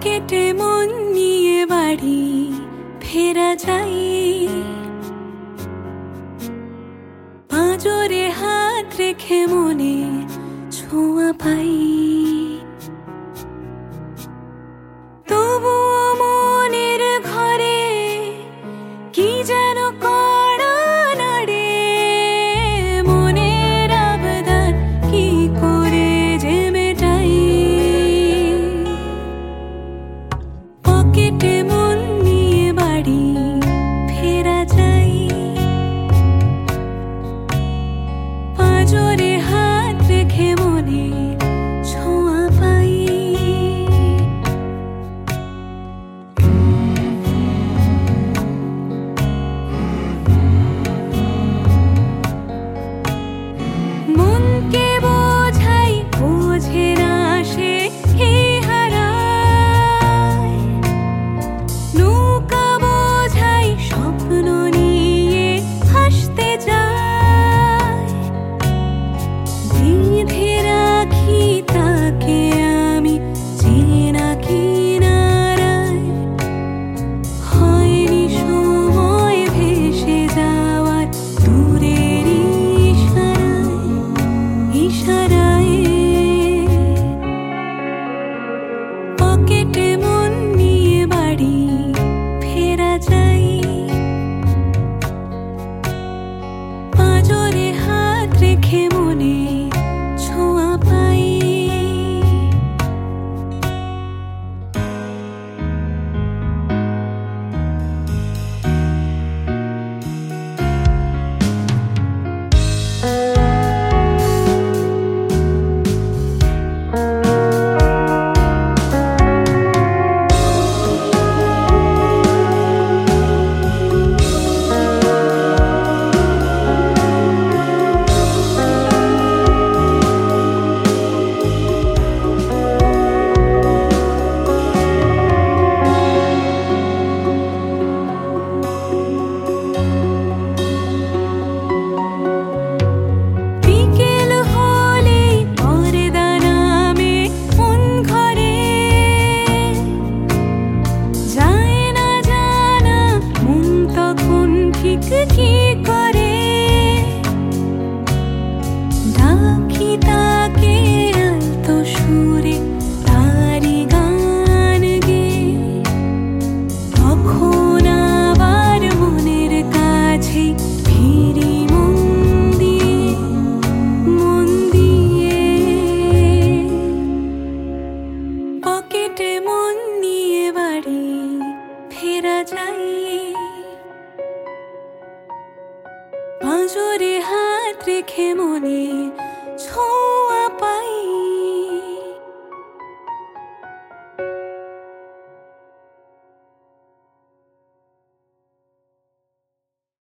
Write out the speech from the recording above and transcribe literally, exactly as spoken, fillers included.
পকেটে মন নিয়ে বাড়ি ফেরা যায়, পাঁজরে হাত রেখে মনে ছোঁয়া পাই। তবুও মনের ঘরে কি যেন কড়া নাড়ে, মনের আবদার কি করে যে মেটাই। পকেটে মন নিয়ে বাড়ি ফেরা যায়, পাঁজরে হাত রেখে মনে ছোঁয়া পাই। মনকে বোঝাই বোঝে না সে হে হারায়, নৌকা বোঝাই স্বপ্ন নিয়ে হাসতে যায়। বেঁধে রাখি তাকে আমি চেনা কিনারায়, হয়নি সময় ভেসে যাওয়ার দূরের ইশারায় ইশারায়। পকেটে মন নিয়ে বাড়ি ফেরা যায়, পাঁজরে হাত রেখে মনে ছোঁয়া পাই। বিকেল হলেই পর্দা নামে মন ঘরে, যায় না জানা মন তখন ঠিক কি করে। ডাকি তাকে আলতো সুরে তারি গান গেয়ে, তখন আবার মনের কাছে ফিরি মন দিয়ে মন দিয়ে। পকেটে মন নিয়ে বাড়ি ফেরা যায়, পাঁজরে হাত রেখে মনে ছোঁয়া পাই।